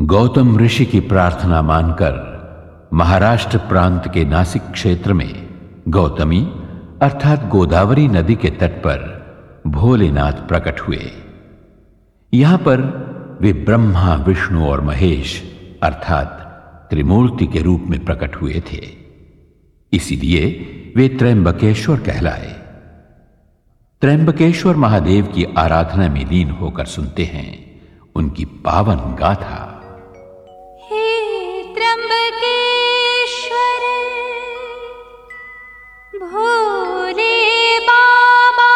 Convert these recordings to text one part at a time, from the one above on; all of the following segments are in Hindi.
गौतम ऋषि की प्रार्थना मानकर महाराष्ट्र प्रांत के नासिक क्षेत्र में गौतमी अर्थात गोदावरी नदी के तट पर भोलेनाथ प्रकट हुए। यहां पर वे ब्रह्मा, विष्णु और महेश अर्थात त्रिमूर्ति के रूप में प्रकट हुए थे। इसीलिए वे त्र्यंबकेश्वर कहलाए। त्र्यंबकेश्वर महादेव की आराधना में लीन होकर सुनते हैं उनकी पावन गाथा। भोले बाबा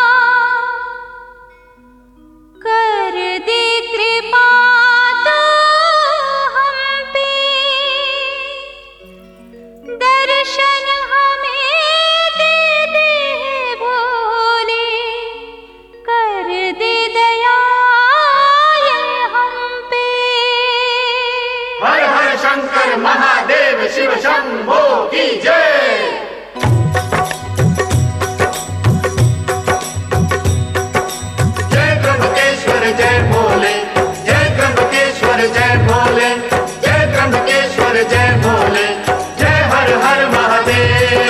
कर दे कृपा तो हम पे, दर्शन हमें दे दे भोले, कर दे दया ये हम पे। हर हर शंकर महादेव शिव शंभो की जय। जय भोले, जय त्र्यंबकेश्वर जय भोले, जय त्र्यंबकेश्वर जय भोले, जय हर हर महादेव।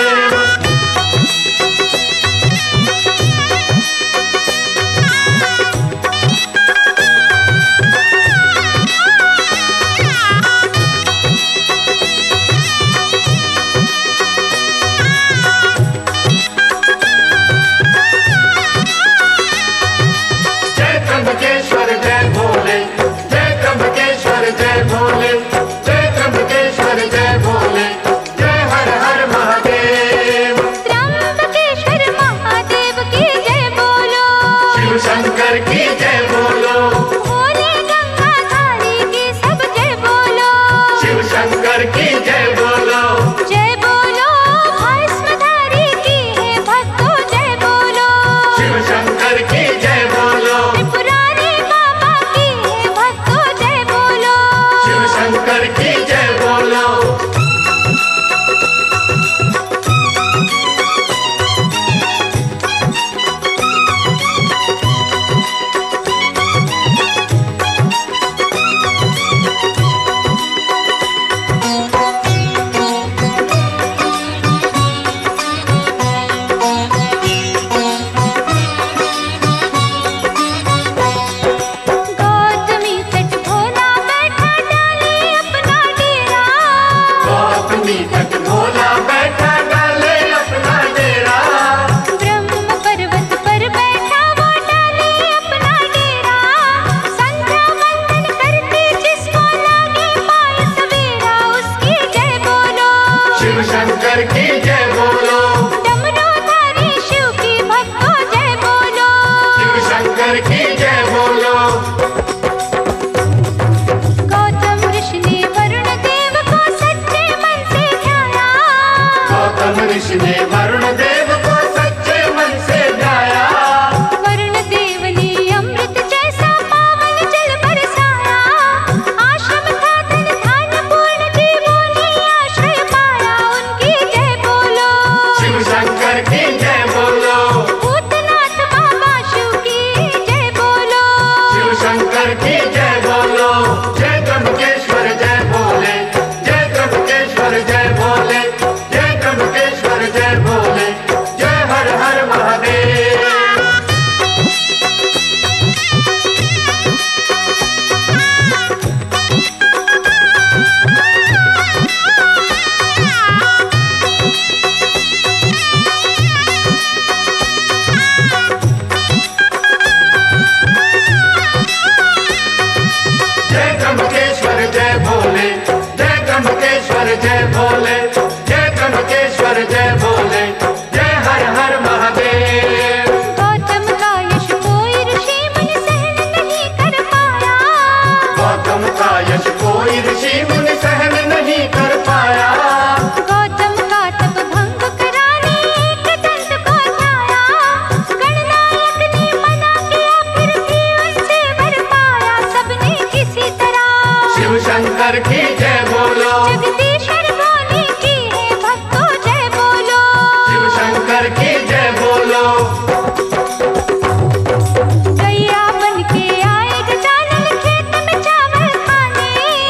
गैया बन के आए गजानन खेत में चावल खाने।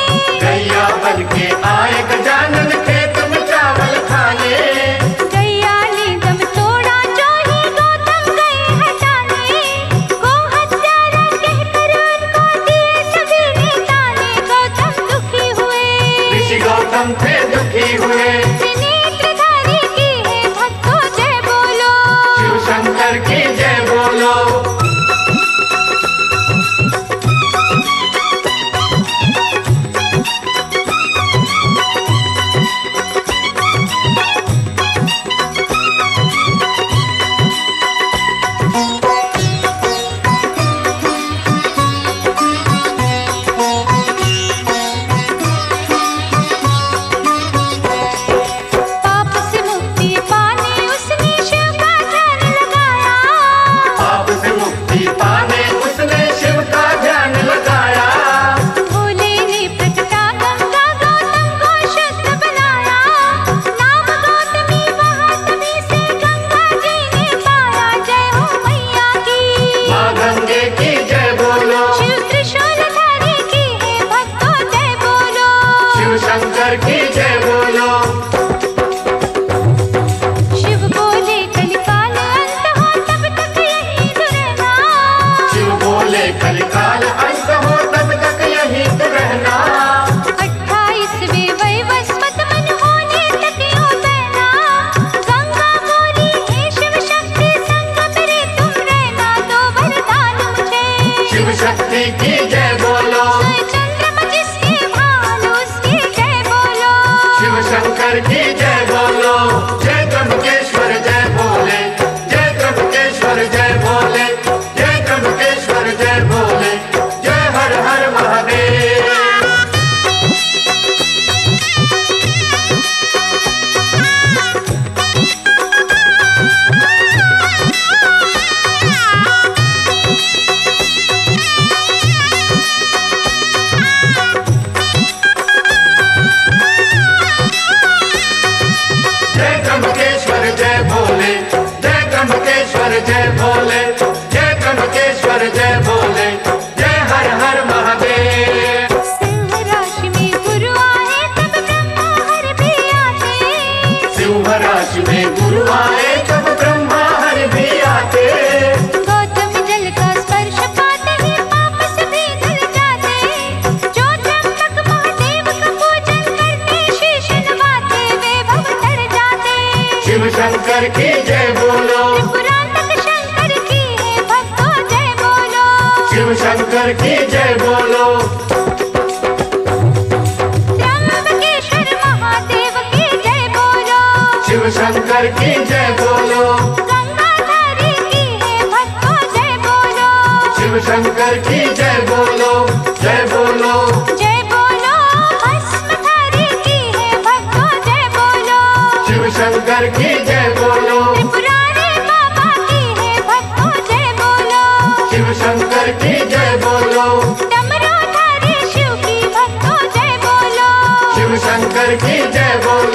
शंकर की जय बोलो, गंगाधारी की है भक्तों जय बोलो, शिव शंकर की जय बोलो, जय बोलो, जय बोलो, भस्मधारी की है भक्तों जय बोलो, शिव शंकर की जय बोलो, त्रिपुरारी बाबा की है भक्तों जय बोलो, शिव शंकर की जय बोलो, डमरूधारी शिव की भक्तों जय बोलो, शिव शंकर की जय बोलो।